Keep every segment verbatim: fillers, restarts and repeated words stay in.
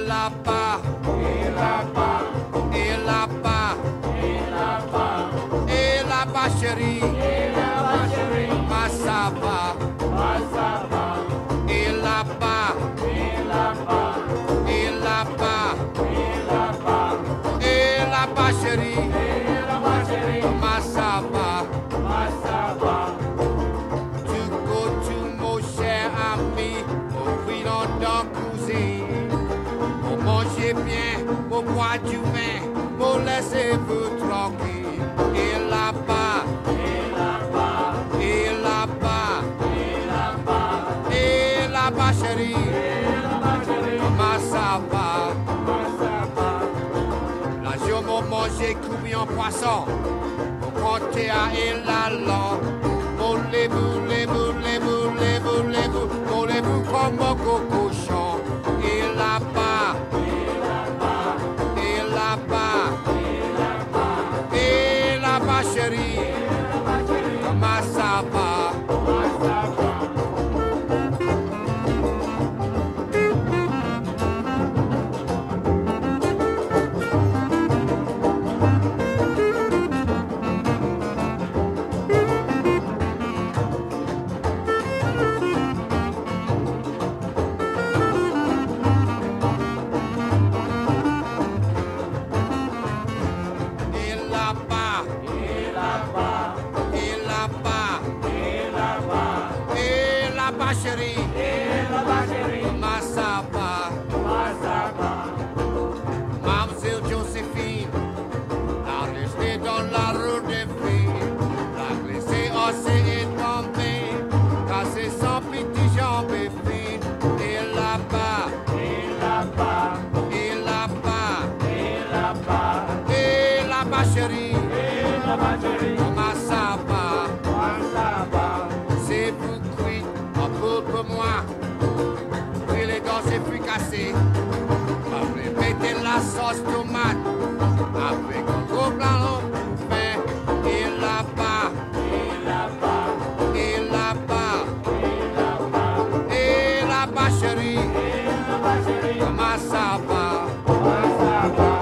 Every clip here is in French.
là-bas, et là-bas, et là-bas, et là-bas, et là-bas chérie, et là-bas chérie, Massaba, Massaba, et là-bas, et là-bas, et là-bas, et là-bas, et là-bas chérie, et là-bas chérie, Massaba, Massaba. Tu go to mon cher ami, au prix dans cuisine. Pour manger bien, pour boire du vin, pour laisser vous tranquille. Et là-bas, et là-bas, et là-bas, et là-bas, et là-bas chérie, et là-bas chérie, Massaba, Massaba. Là je m'en manger coubi en poisson, pour compter à et la langue. Voulez-vous, voulez-vous, voulez-vous, voulez-vous, voulez-vous, voulez-vous comme un cochon. Et là-bas, et là-bas, et là-bas, et là-bas chérie, comment ça va, comment ça va. Chérie, et là-bas chérie, Massaba, Massaba. Mademoiselle Joséphine, la restée dans la rue des filles, la glissée aussi est tombée, cassée sans pitié jambes et fines. Et là-bas, et là-bas, et là-bas, et là-bas, et là-bas chérie, et là-bas chérie, Massaba, Massaba. C'est pour pour moi, puis les dents c'est plus cassé. Après mettez la sauce tomate, après coco blanc, pain, et là-bas, et là-bas, et là-bas, et là-bas, et là-bas chérie, et là-bas chérie, comment ça va, comment ça va.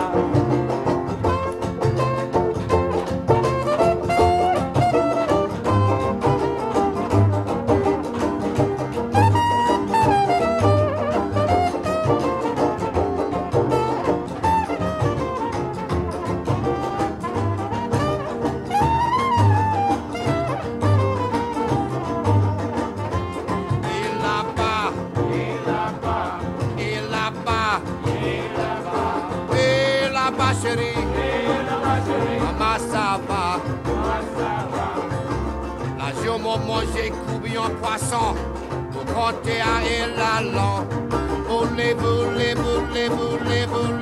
Chérie, comment ça va? Là, je m'en manger coubi en poisson, pour compter à et la langue. Voulez-vous, voulez-vous, voulez-vous, voulez-vous,